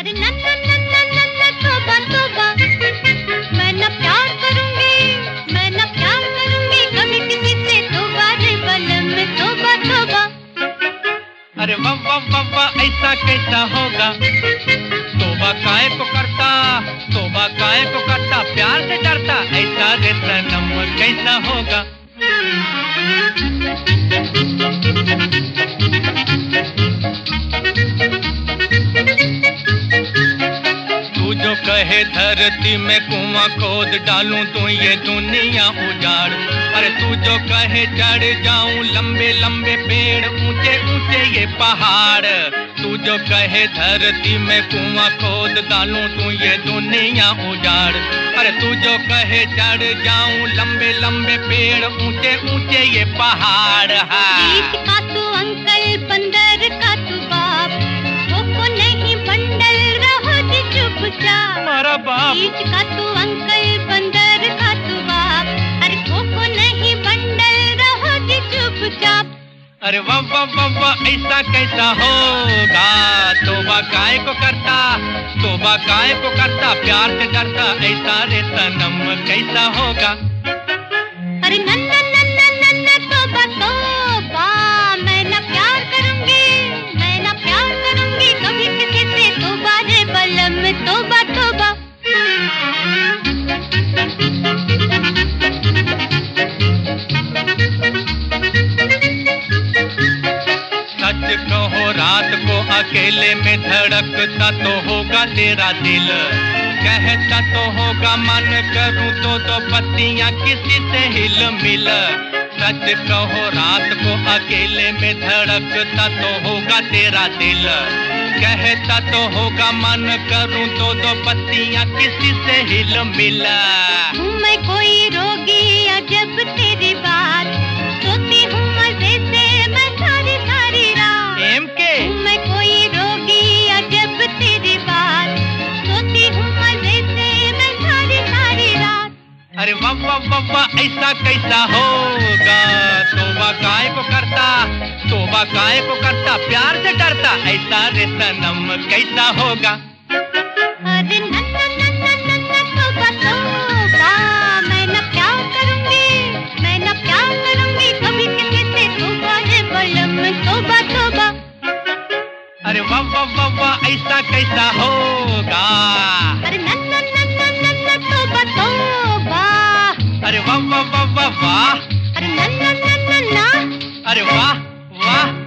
अरे नन्ना नन्ना नन्ना तौबा तौबा, मैं न प्यार करूंगी, मैं न प्यार करूंगी कभी किसी से, तौबा रे बलम तौबा तौबा। अरे वाह वाह वाह वाह ऐसा कैसा होगा, तौबा काहे को करता, तौबा काहे को करता, प्यार से डरता, ऐसा रे सनम कैसा होगा। तू जो कहे धरती में कुआं खोद डालूं तो ये दुनिया उजाड़, अरे तू जो कहे चढ़ जाऊं लंबे लंबे पेड़ ऊंचे ऊंचे ये पहाड़, तू जो कहे धरती में कुआं खोद डालूं तो ये दुनिया उजाड़, अरे तू जो कहे चढ़ जाऊं लंबे लंबे पेड़ ऊंचे ऊंचे ये पहाड़। बीच का तू अंकल बंदर का तू बाप, को नहीं बंडल रहो जी चुपचाप। हमारा बाप बीच का तू अंकल बंदर का तू बाप, अरे को नहीं बंडल रहो जी चुपचाप। अरे वाह वाह वाह वाह ऐसा कैसा होगा, तौबा काहे को करता, तौबा काहे को करता, प्यार से डरता, ऐसा रे सनम कैसा होगा। अरे नन्ना नन्ना नन्ना तौबा तौबा, मैं न प्यार करूंगी, मैं न प्यार करूंगी कभी किसी से, तौबा रे बलम तौबा तौबा। सच कहो रात को अकेले में धड़कता तो होगा तेरा दिल, कहता तो होगा मन करूं तो पत्तियां किसी से हिल मिल। सच कहो रात को अकेले में धड़कता तो होगा तेरा दिल, कहता तो होगा मन करूं तो पत्तियां किसी से हिल मिल। मैं कोई रोगी अजब तेरी बात, सोती हूँ मजे से मैं सारी सारी रात। एम के मैं कोई रोगी अजब तेरी बात, सोती हूँ मजे से मैं सारी सारी रात। अरे वाह वाह वाह वाह ऐसा कैसा होगा, तौबा काहे को करता, तौबा काहे को करता, प्यार से डरता, ऐसा रे सनम कैसा होगा। अरे नन्ना नन्ना नन्ना तौबा तौबा, मैं न प्यार करूंगी, मैं न प्यार करूंगी कभी किसी से, तौबा रे बलम तौबा तौबा। अरे वाह वाह वाह वाह ऐसा कैसा होगा, अरे नन्ना नन्ना नन्ना तौबा तौबा, अरे वाह वाह वाह वाह वाह, अरे नन्ना नन्ना ना, अरे वाह वाह।